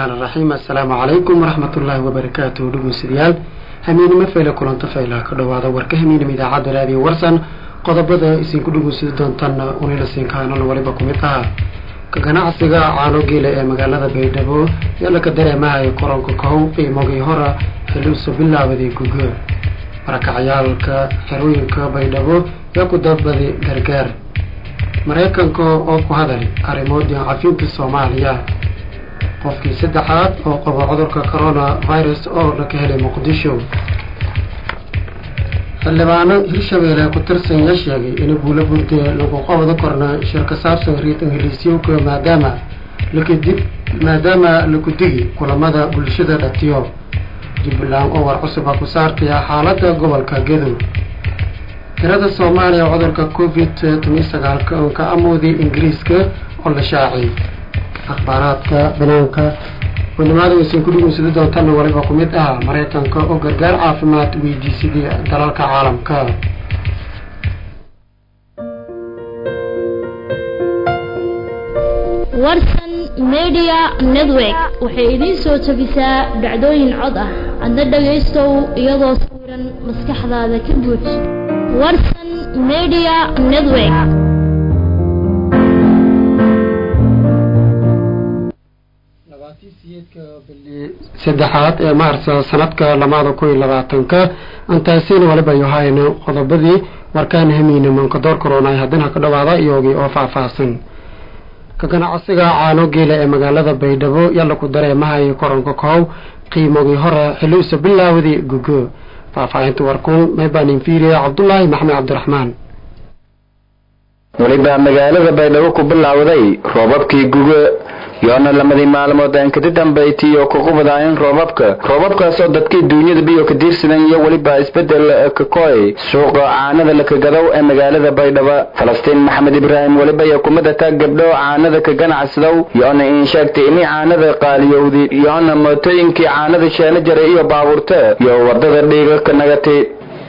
الرحمن الرحيم. السلام عليكم ورحمة الله وبركاته. دقوا سريال همين مفيلة كلان تفايلة كدوادا وركه همين ميداعاد راديو ورسان قضبدا اسين كدقوا سيدان تانا ونيلا سين كانون وليبكم اتها كغانا عصيغا عانو جيلة مغالة بيدابو يالا كدري ماهي قرانكو كهو في موغي هورا حلوسو بالله ودي كوغو marka ciyaalka xerooyinka baydhabo yaa ku dabbaday gargaar Mareykanka oo ku hadalay arrimoodii caafimaadka Soomaaliya qofkii saddexaad oo qaba cudurka coronavirus oo la ka helay Muqdisho xildhibaano Hirshabeelle ku tirsan la sheegay in guulo burtay lagu qabado korna shirka saabsan riid Ingiriisiyoonka maadaama la ku digi kulamada bulshada dhatiyo jubbaland oo war cusub ku saartay xaaladda gobolka Gedo tirada Soomaaliya cudurka COVID-19 ka amoodi Ingiriiska oo la shaacay akhbaaraadka banaanka wadamada isin ku dhigo sida doontaan waliba ku mid ah Mareykanka oo gargaar caafimaad weydiisidii dalalka caalamka warsan media network waxay idin soo tabisaa dhacdooyin cod ah adna dhageysto iyadoo sawiran maskaxdaada ka buux warsan media network saddexaad ee maarso sanadka 2020 antaasina waliba yohayna qodobadii warkaan hamiina manka door corona hadana ka dhawaada iyagii oo faahfaahsan ka ganacsiga caano geela ee magaalada Baydhabo yalla ku dareemahay koronka koow qiimogii hore xiliisa bilaawday gugo faahfaahinta warkun meebaanin fiiriya Cabdullaahi Maxamed Cabdiraxmaan waliba magaalada Baydhabo ku bilaawday roobabkii gugo yoona lamadii maalmood aan ka dambeeyay oo ku qubadayeen roobabkaas oo dadkii duunyada biyo ka diirsadeen iyo waliba isbedel ka kooy suuqa caanada la ka gadaw ee magaalada Baydhabo Falastiin Maxamed Ibraahim waliba yakumada ka gabdho caanada ka ganacsadow yoona in sheegtay in caanada qaaliyowdi yoona mootooyinkii caanada sheena jaray iyo baabuurta iyo wadada dhiiga ka nagatay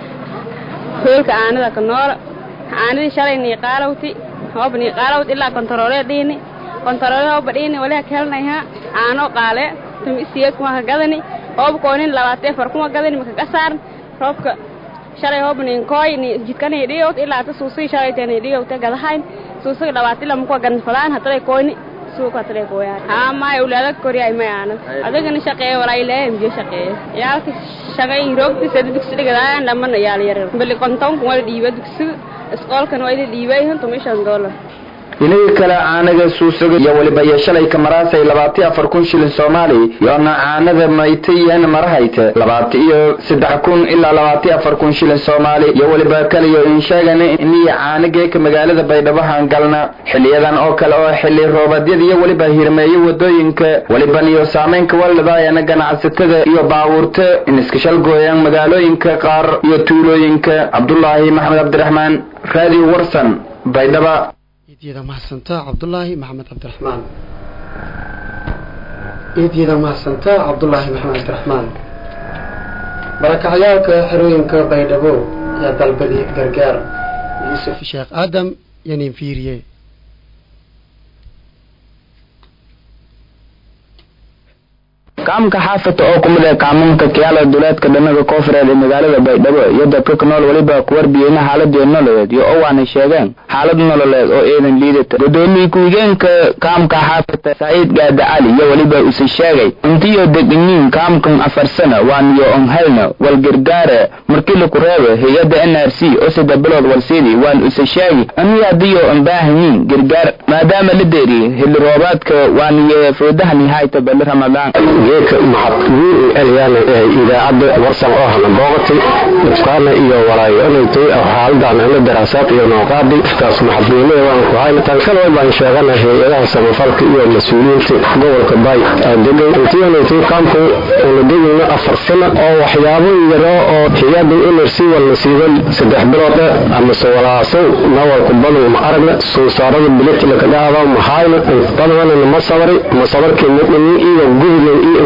hoolka caanada ka nool caanadii shalayni qaalawti hoobni qaalawti ilaa kontarooladiini kontaroolada badini wala kalnayha aano qaale tumisiye kuma gadani hoob koonin 20 far kuma gadani maka qasaar roobka shalay hoobnin kooyni jidkani dhiyo ilaa ta suusi shalay tani dhiyo ta gadahayn suusi 20 lam ku gan falaan haday kooyni suuqa tare kooyaan ma awlaada koriya ma aan adagana shaqeeyo walaa ilaa imje shaqeeyo yaalka shaqay roobti saddex dugsi gadaan lamana yaal yar bal konton ku wal dhiiba dugsi isqoolkan way dhiibay $100 inay kala caanaga suusaga iyo waliba yeeshalay kamaraasay 24,000 shilin Soomaali yoona caanada maytayeen marahayta 23,000 ilaa 24,000 shilin Soomaali iyo waliba kaliyo in sheegan in caanaga ka magaalada Baydhabo hangalna xiliyadan oo kale oo xilli roobadyada iyo waliba hirmeeyo wadooyinka waliba iyo saameynka waladaayana ganacsatada iyo baabuurta in iska shal gooyaan magaalooyinka qaar iyo tuulooyinka Cabdullaahi Maxamed Cabdiraxmaan Radio Warsan Baydhabo إيديدا محسنتا عبدالله محمد عبد الرحمن إيديدا محسنتا عبدالله محمد عبد الرحمن بركة عيالك حروينك بيدابو يا دالبدي قرقار يوسف الشيخ آدم ينين فيريه kaamka xaafada oo kumida kaamunka kiyaala duleedka dhanaga koonfureed ee magaalada Baydhabo iyo dadka ku nool waliba ku warbiyayna xaaladda nololeed iyo oo waana sheegeen xaalad nololeed oo eedan liidata gudoomiye ku-xigeenka kaamka xaafada Saciid Gaada Ali iyo waliba uu sheegay intii deegaaniin kaamkan 4 sano waan iyo helna wal gargaare markii la ku reebo hay'adda NRC oo sida bilood walsiini waan u sheegay aniga hadiyo aan baahanyiin gargaar maadaama la deeriyo xilli roobaadka waan iyo foodaha nihayta bil Ramadaan maxaadkii eliyana idaacada warsan oo hana booqatay dadkaana iyo walaayoontay xaaladdan la daraasaad iyo nooqaadi taas maxadnimada waan ku hayna tan kale waan sheeganahay hay'adaha samafalka iyo mas'uuliyiinta gobolka Bay deegaanka kaamku oo deegaanka 4 sano oo waxyaabo yar oo hay'adda NRC wal nasiiban 3 bilood ama sawiraaso nawal ku badan ma aragna soo saarada bilit la ka dhaado ma hayna badan ma sabarkii iyo gudub iyo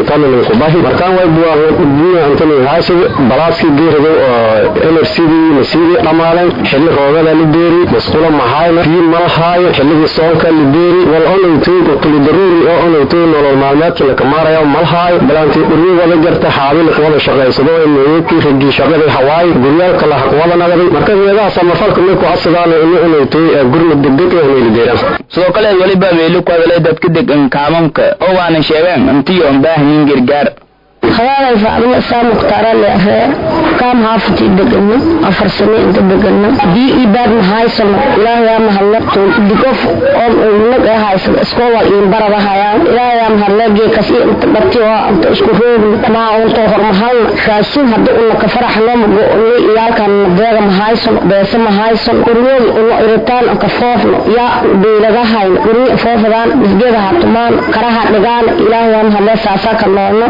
intana ninkubahi markaan way buuya intana haasib balaaski geerado enersidii nasiidii dhamaaleen xilli roogada la beeri masquula mahayna biyo malahaayo xilligii soonka la beeri wal onaytooy qutuli daruuri oo onaytooy nolol maalmeedka la kamaarayo malahaayo balaantii dhuryo wada jarta xaabil wada shaqaysado ee meeyadkii ragii shaqada hawaay guryaalka la wada nagaday marka meelaha samafalka markuu asadaan onaytooy gurmad degdeg ah meel deeran sidoo kale waliba meelo ku hadalay dadka degan kaamamka oo waana sheegeen intii oo baahan gargaar hawaalay faacil saam muqtaara leeyahay kaam haafti degana afar sano inta degana di ibaad mahaysan ilaahay ma halaqto digof oo naga haysan iskool in barada hayaan ilaahay ma halaqay kasi inta dhatiyo inta isku roog ma unta hormahan raashin hadda uu ka faraxno ma iyaalkan deega mahaysan beesa mahaysan uriyay oo iritaan ka foofno ya beelaga hayn uri foofadaan isgeeda hatumaan karaha dhigaan ilaahay ma halaqay saasa ka noono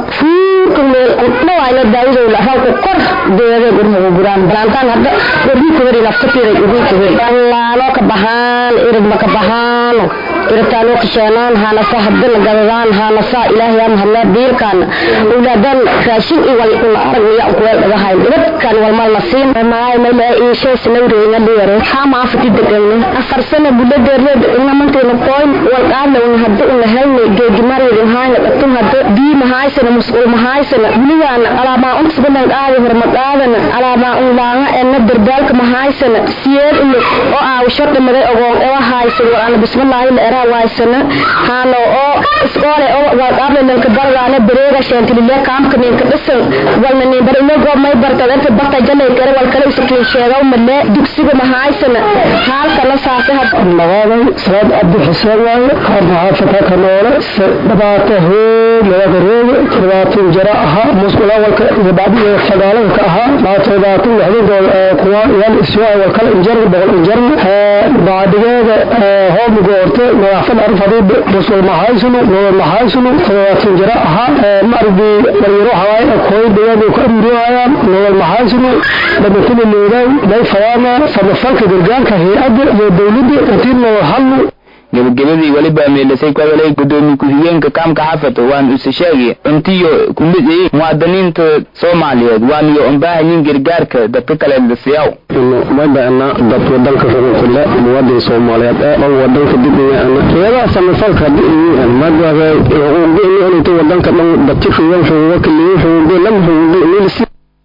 ما وعلى داود ولا فوق كر ديره غير غران بلانتان هذا غير كبير نفتي غير كبير الله لك بهان إرد مك بهان إرتالو كشانان هانا صاحب الجوان هانا صا إله يا مهلا بير كان ولادن كاشين إيوال أرض يأكل هاي إرد كان والمال نصين ما إيشة سنوري نديره حام عفتي دكانه أفرسنا بلاد الرد إنما من تنقول والقارن ونهدئ ونهلنا جماري الهاي نقطن هدئ دي مهاي سنة مسؤول مهاي سنة بليان على ما أنت بدنا قاعد ورمضان على ما أننا إن الدردالك مهاي سنة سير إنه أو شرط مرة أو هاي سنة أنا بسم الله الإرهاب واي سنة هانو أو إسقال أو وقابل إن الكبار على بريرة شان تلي كام كنين كبسن والمني برينا قام ما يبرتلن تبقى جل يكره والكلام سكين شراء وملا دكسي مهاي سنة حال كلا ساعة المغاربة سعد عبد الحسين كان عارفة كنورة دبعته لغرور دبعته جراها مسؤول وبعد فضاله كها ما تبعته هذا قوى الإسواء والكل إنجر بالإنجر بعد كده هم قرطة نافن عرف هذا مسؤول محاسن محاسن دبعته جراها مرضي ويروح هاي كوي بيجي كم رواية محاسن بمثل الليلة لا فوانا فمفك درجان كهي أدر يدولدي كثير من حل gabagabadii waliba meelasay ku hadalay gudoomiye ku-xigeenka kaamka xaafada waan u sheegay intiyo ku mid ah muwaadiniinta Soomaaliyeed waan iyo baahanyiin gargaarka dadka kale dhasiyaw ma baana dad wadanka kale muwaadin Soomaaliyeed oo wadanka dibiyay ana samafalka madaba inuu wadanka dadka wuxuu wakiliyo wuxuu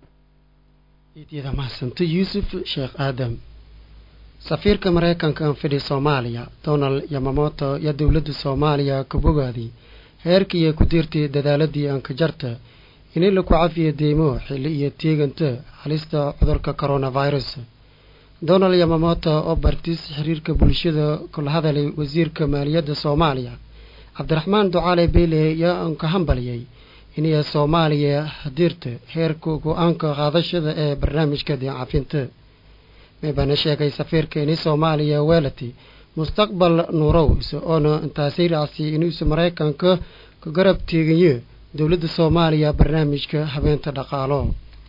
idida mahsanto Yusuf Sheekh Adam safiirka Mareykanka ee fidhi Soomaaliya Donald Yamamoto ya dawladda Soomaaliya ka bogaadi heerkii ku dirtay dadaaladii aan ka jarta in la ku cafiyo deemo xilli iyo teeganta halista cudurka coronavirus Donald Yamamoto oo bartis xiriirka bulshada kula hadalay wasiirka maaliyadda Soomaaliya Cabdiraxmaan Ducaale Beele ya aan ka hambaliyay in Soomaaliya hadirta heerka go'aanka qaadashada ee barnaamijka caafinta meebana sheegay safiirka in Soomaaliya weelati mustaqbal nuurow oo intaasi raasi inuu Mareykanka ka garab teegayo dawladda Soomaaliya barnaamijka habeenta dhaqaalo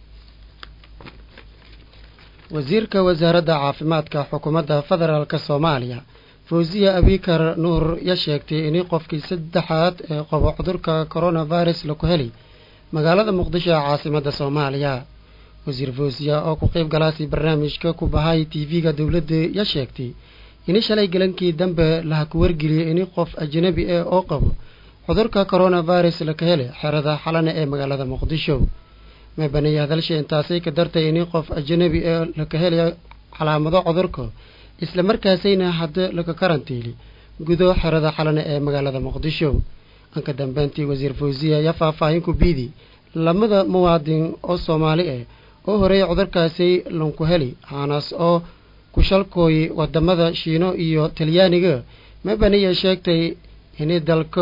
wasiirka wasaaradda caafimaadka xukuumadda federaalka Soomaaliya Fawziya Abikar Nuur ya sheegtay in qofkii saddexaad ee qaba cudurka coronavirus la ku helay magaalada Muqdisho caasimadda Soomaaliya wasiir Fawziya oo ku qayb galaasi barnaamijka ku bahay TV-ga dawladda ya sheegtay in shalay galankii dambe la ku wargeliyay in qof ajnabi ah oo qabo cudurka coronavirus la ka helay xerada xalana ee magaalada Muqdisho ma banaya hadalshay intaasi ka dartay in qof ajnabi ah la ka helay calaamado cudurka isla markaasina hadda la ka karantiili gudo xerada xalana ee magaalada Muqdisho anka dambeantii wasiir Fawziya ya faahfaahin ku biidi lamada muwaadin oo Soomaali ah oo hore cudurkaasi lanku heli haanas oo ku shalkooy wadamada Shiino iyo Talyaaniga ma baniya sheegtay in dalka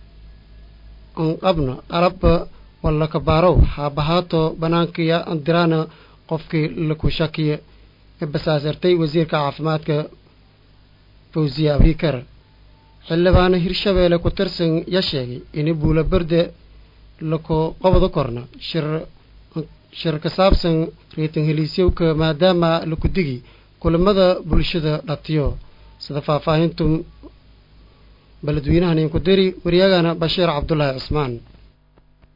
qabna qalab wala ka baaro habahato banaankiya andirana qofkii la ku shakiye basaasartay wasiirka caafimaadka Fawziya Abikar xildhibaan Hirshabeelle ku tirsan ya sheegay in buula barde la ko qabado korna shirka saabsan reetan heliisyowka maadaama la ku digi kulamada bulshada dhatiyo sida faahfaahintu baladweynahan ku diri wariyagana Bashiir Cabdullaahi Cismaan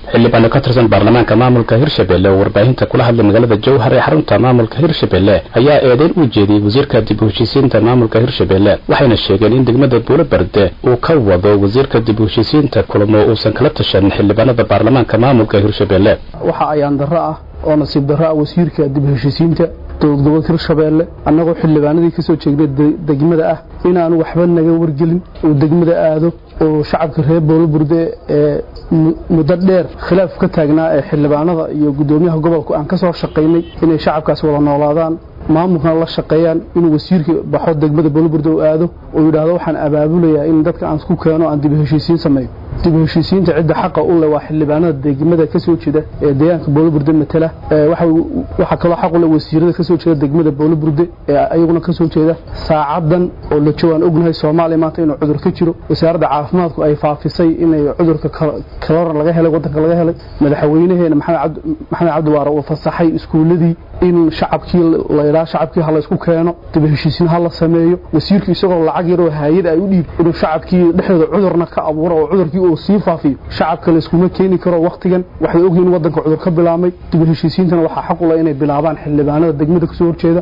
xildhibaano ka tirsan baarlamaanka maamulka Hirshabelle oo warbaahinta kula hadlay magaalada Jowhar ee xarunta maamulka Hirshabelle ayaa eedayn u jeediyay wasiirka dib u heshiisiinta maamulka Hirshabelle waxayna sheegeen in degmada Buulobarde uu ka wado wasiirka dib u heshiisiinta kulamo uusan kala tashan xildhibaanada baarlamaanka maamulka Hirshabelle waxa ayaan darro ah oo nasiib darro ah wasiirka dib u heshiisiinta dowlad gobolka Hirshabelle annagoo xildhibaanadii ka soo jeegnay degmada ah inaan waxba naga wargelin oo degmada aado oo shacabka reer Buulobarde ee muddo dheer khilaaf ka taagnaa ee xildhibaanada iyo gudoomiyaha gobolka aan ka soo shaqeynay inay shacabkaas wada noolaadaan maamulkana la shaqeeyaan inuu wasiirka baxo degmada Buulobarde oo aado oo yiraahdo waxaan abaabulayaa in dadka aan isku keeno aan dib u heshiisiin sameeyo dib u heshiisiinta cidda xaq u leh waa xildhibaanada degmada ka soo jeeda ee deegaanka Buulobarde matala waxa kale xaq u leh wasiirada ka soo jeeda degmada Buulobarde ee ayaguna ka soo jeeda saacadan oo la joogan ognahay Soomaaliya maanta inuu cudur ka jiro wasaaradda caafimaadku ay faafisay inay cudurka corona laga helay wadanka laga helay madaxweynaheena maxamed cabdi waara oo fasaxay iskuuladii in shacabkii hala isku keeno dib u heshiisiin hala sameeyo wasiirku isagoo lacag yar oo hay'ad ay u dhiib inuu shacabkii dhexdooda cudurna ka abuuro oo cudurkii uu sii faafiyo shacabka la isku keeni karo waqtigan waxay ogyihiin wadanka cudur ka bilaamay dib u heshiisiintana waxa xaq u leh inay bilaabaan xildhibaanada degmada ka soo horjeeda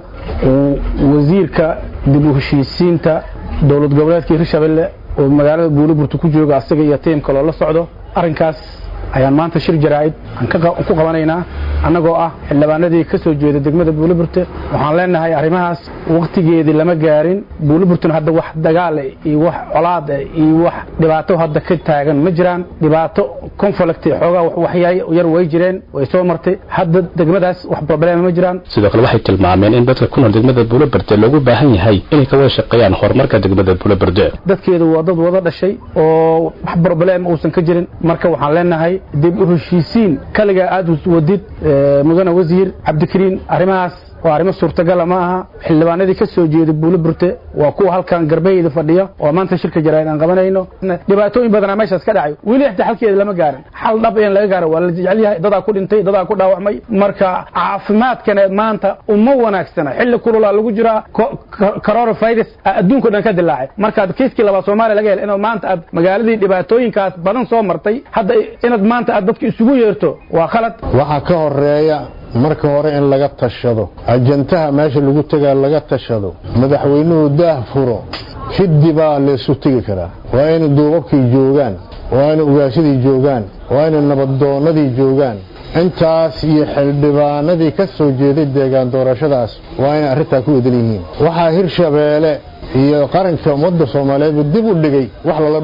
wasiirka dib u heshiisiinta dowlad goboleedka Hirshabelle oo magaalada Buulobarde ku jooga asaga iyo team kale la socdo arinkaas ayaan maanta shir jaraa'id aan ku qabanaynaa annagoo ah xildhibaanadii ka soo jeeda degmada Buulobarde waxaan leenahay arrimahaas waqtigeedii lama gaarin Buulobarde hadda wax dagaal iyo wax colaad iyo wax dhibaato hadda ka taagan ma jiraan dhibaato conflict xoogaa waxyaay yar way jireen way soo martay hadda degmadaas wax problem ma jiraan sidoo kale waxay tilmaameen in dadka ku nool degmada Buulobarde loogu baahan yahay inay ka wada shaqeeyaan horumarka degmada Buulobarde dadkeedu waa dad wada dhashay oo wax problem uusan ka jirin marka waxaan leenahay dib u heshiisiin kaliya aad wadid mudane wasiir Cabdikariin arrimahaas waa arrimo suurtagal ma aha xildhibaanadii ka soo jeeday Buulobarde waa kuwa halkan garbeeyada fadhiya oo maanta shirka jaraa'id aan qabanayno dhibaatooyin badan meeshaas ka dhacay wili inta halkeeda lama gaarin xal dhab in laga gaaro waa la jecel yahay dad ku dhintay dad ku dhaawacmay marka caafimaadkana maanta uma wanaagsana xilli kulula lagu jira coronavirus adduunka dhan ka dilaacay marka kiiskii laba Soomaaliya laga helay inuu maanta aad magaaladii dhibaatooyinkaas badan soo martay hadda inaad maanta aad dadka isugu yeerto waa khalad waxa ka horeeya marka hore in laga tashado ajantaha meesha lagu tagaa laga tashado madaxweynuhu daah furo kadib la isu tagi karaa waa in duubabkii joogaan waa in ugaashadii joogaan waa in nabaddoonadii joogaan intaas iyo xildhibaanadii ka soo jeeday deegaan doorashadaas waa in arrintaa ku eedan yihiin waxaa Hirshabelle iyo qaranka ummadda Soomaaliyeed dib u dhigay wax lala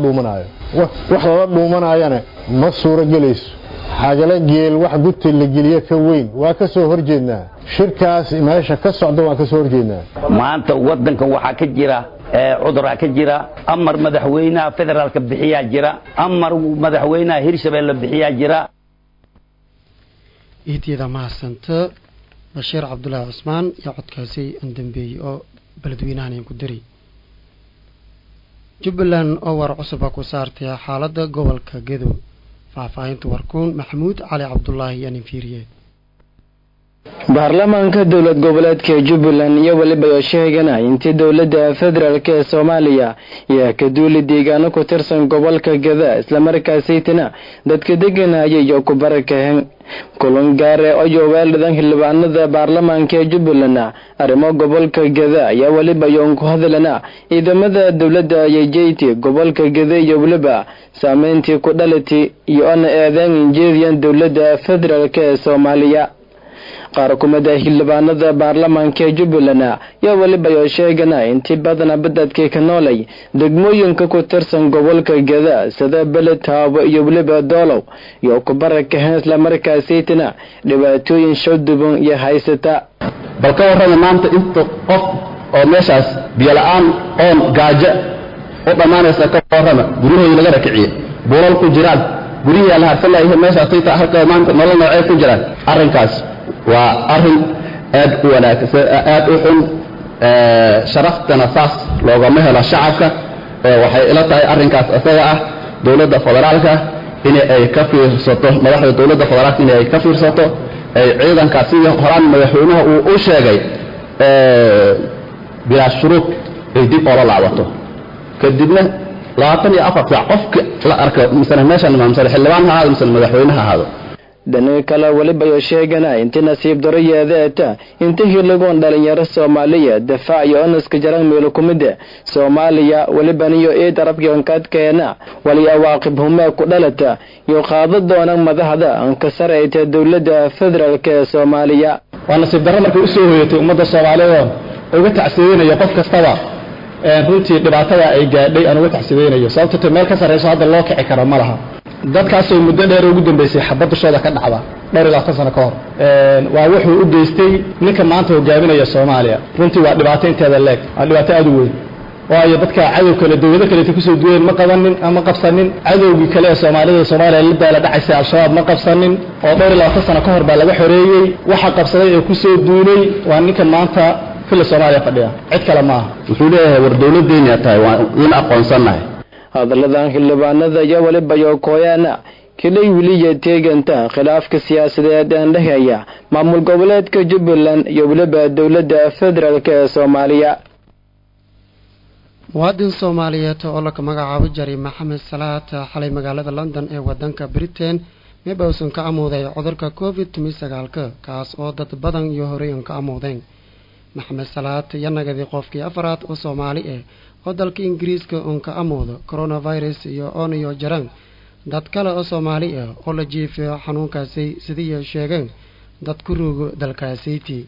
dhuumanaayana ma suura galayso xagala geel wax gudti la geliyo ka weyn waa ka soo horjeednaa shirkaas meesha ka socdo waa ka soo horjeednaa maanta wadanka waxa ka jira cudurka ka jira amar madaxweynaha federaalka bixiya jira amar madaxweynaha Hirshabelle bixiya jira إيديدا ما سنت بشير عبد الله عثمان يعود كاسي اندنبي أو بلدوينان ينقدري جبلان أور عصبك وصارت حالة قبل كجدو فعفاين توركون محمود علي عبد الله يعني فيريه baarlamaanka dowlad goboleedka Jubbaland iyo waliba sheegana intii dowladda federaalka ee Soomaaliya iyo ka duuli deegaano ku tirsan gobolka Gada isla markaasaytana dadka deganaya iyo ku barakeen kulan gaar ah oo weeldan xildhibaanada baarlamaanka Jubbaland arrimo gobolka Gada ayaa waliba yoon ku hadalana ciidamada dowladda ay jeeytay gobolka Gada iyo waliba saameyntii ku dhalatay iyo aan eedan jeediyan dowladda federaalka ee Soomaaliya qaar kumada xildhibaanada baarlamaanka Jubbaland ayaa waliba sheegana intii badan badadka ka noolay degmooyinka ku tirsan gobolka Gada sida Beledhabo iyo waliba Doolow iyo ku barakeen isla markaasaytana dhibaatooyin showduban iyo haysata balka warrama maanta inta qof oo meeshaas biyo la'aan oo gaajo oo dhamaanaysa ka warrama gurihooda laga rakiciyay boolal ku jiraan guriga la harsanay meeshaas ay tahay halka maanta nolol noocay ku jiraan arrinkaas waa arrin aad u wanaagsan aad u xun sharaftana saas loogama helo shacabka waxay ila tahay arrinkaas asaga ah dowladda federaalka in ay ka fiirsato madaxda dowladda federaalka in ay ka fiirsato ay ciidanka sidii horaan madaxweynaha uu u sheegay bila shuruud ay dib oo laabato kadibna 24 saac qofka la arko misana meeshan maamul xildhibaan ha ahaado misana madaxweynaha ha ahaado dhanka kale waliba ay sheegana inta nasiib daro yeedeeta inta hirlagoon dhalinyaro Soomaaliya difaac iyo onaska jaran meel kumida Soomaaliya waliba iyo ee darabkan kadkeena wali awaaqib huma ku dhalata iyo qaadad doona madaxda aan ka sareeyay dawladda federaalka ee Soomaaliya waa nasiib daro markay u soo hoyatay ummadda Soomaaliyeed oo uga tacsiyeynaya qof kastaba runtii dhibaatada ay gaadhay aan uga tacsiyeynaya sababtoo meel ka sareyso hadda loo kici karo ma laha dadkaas oo muddo dheer ugu dambeysay xabad shooda ka dhacda dhowr ilaa 10 sano ka hor waa wuxuu u geystay ninka maanta hogaaminaya Soomaaliya runtii waa dhibaato inteeda leeg waa dhibaato aad u weyn waayo dadka cadow kale dawlado kale ku soo duween ma qabanin ama qabsanin cadowgii kale ee Soomaaliya la daala dhacaysay al-shabaab ma qabsanin oo dhowr ilaa 10 sano ka hor baa laga xoreeyay waxa qabsaday ee ku soo duulay waa ninka maanta fil Soomaaliya fadhiya cid kale ma aha wuxuu leeyahay war dawladeena tahay waa in aqoonsanahay hadaladan xildhibaanada iyo waliba iyo kooyana kale wiliya teeganta khilaafka siyaasadeed ee dhexeeya maamul goboleedka Jubbaland iyo waliba dawladda federaalka ee Soomaaliya muwaadin Soomaaliyeed oo la magacaabo Jari Maxamed Salaat xalay magaalada London ee wadanka Britain meebawsan ka amooday cudurka COVID-19 kaas oo dad badan iyo horeen ka amoodeen Maxamed Salaat yanagadi qofkii afraad oo Soomaali ah oo dalka Ingiriiska uu ka amoodo coronavirus iyo ooniyo jaran dad kale oo Soomaali ah oo la jiifay xanuunkaasi sidii sheegeen dad ku ruugo dalkaasiti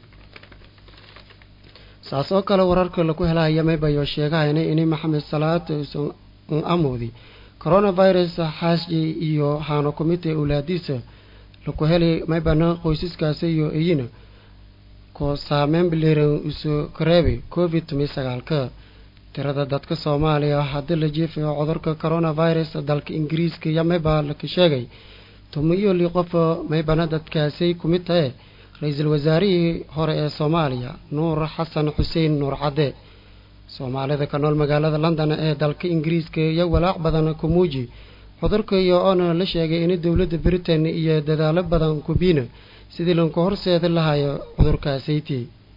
saas oo kale wararka lagu helaya meebayo sheegayna in Maxamed Salaat uu amoodi coronavirus xaashi iyo hano komite ulaadiisa lagu helay meebana qoysaskaasi iyo ayina ko saameyn bileeran isu kareebay COVID-19 tirada dadka Soomaaliya hadda la jiifay cudurka coronavirus dalka Ingiriiska yamaba la ka sheegay tumiyo li qof meebana dadkaasi kumid tahay ra'iisul wasaarihii hore ee Soomaaliya Nuur Xasan Xuseen Nuur Cadde Soomaalida ka nool magaalada London ee dalka Ingiriiska iyo walaac badan ku muuji cudurka iyo oona la sheegay in dawladda Britain iyo dadaalo badan ku biina sidii loo horseedi lahaa cudurkaasi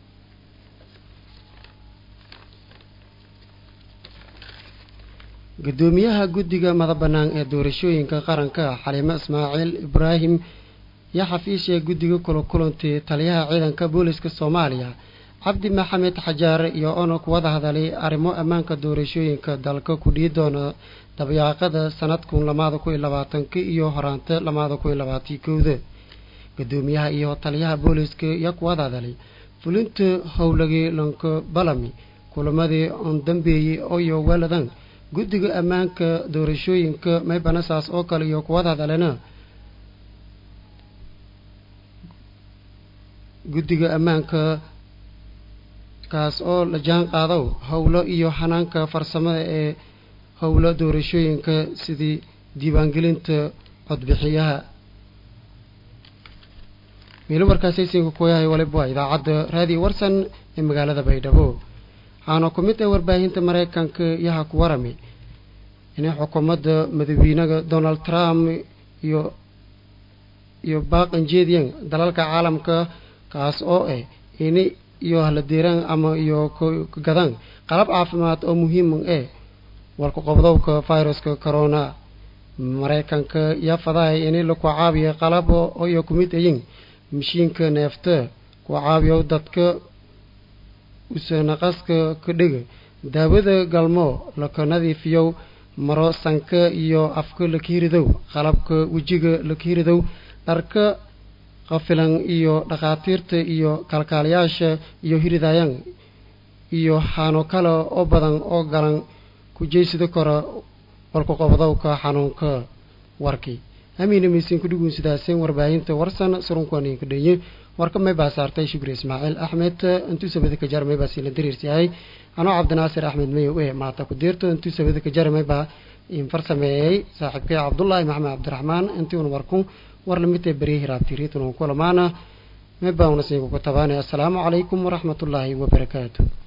gudoomiyaha guddiga madabanaan ee doorashooyinka qaranka Xaliimo Ismaaciil Ibraahim ya xafiisha guddiga kulantay taliyaha ciidanka booliska Soomaaliya Cabdi Maxamed Xajaar iyo ono ku wada hadalay arrimo ammaanka doorashooyinka dalka ku dhiidoona dabayaaqada sanadkan 2020 iyo horaanta 2021 gudoomiyaha iyo taliyaha booliska ya ku wada hadalay fulinta howlagii lanka balami kulamadii on dambeeyay oo waladan guddiga ammaanka doorashooyinka meebanasaas oo kale iyo ku wada hadalana guddiga ammaanka kaas oo la jaan qaado howlo iyo xanaanka farsamada ee howlo doorashooyinka sidii diiwaangelinta codbixiyaha meelo warkaasi siinka ku yahay waliba idaacadda raadi warsan ee magaalada Baydhabo waxaana ku mid ah warbaahinta Mareykanka yaha ku warami in xukuumadda madaxweynaha Donald Trump iyo baaqan jeediyeen dalalka caalamka kaas oo in iyo la diiraan ama iyo gadan qalab caafimaad oo muhiim ah walka qobdowka viruska corona Mareykanka ya faday in la ku caabiyo qalab oo iyo kumid ayin mishiinka neefta ku caabiyo dadka usanaqaska ka dhiga daawada galmo la ka nadiifiyo maro sanka iyo afka la kiiridow qalabka wajiga la kiiridow dharka qafilan iyo dhaqaatiirta iyo kalkaaliyaasha iyo hiridayaan iyo xanuun kale oo badan oo galan ku jeesida kara walka qobdowka xanuunka warkii amiina miisin ku dhigun sidaaseen warbaahinta warsan surunkoonii ka dhayay warka may baasaartay Shukri Ismaaciil Axmed intuu sabada ka jarmay baasila diriirsiyahay anoo Cabdinaasir Axmed Mayo maanta ku deerto intuu sabada ka jarmay baa in farsameeyay saaxiibkay Cabdullaahi Maxamed Cabdiraxmaan intuu warku war lamid ah barihi raabtirituna kulamaana may baa una sii ku tabaanay assalaamu calaykum waraxmatullaahi wabarakaatuh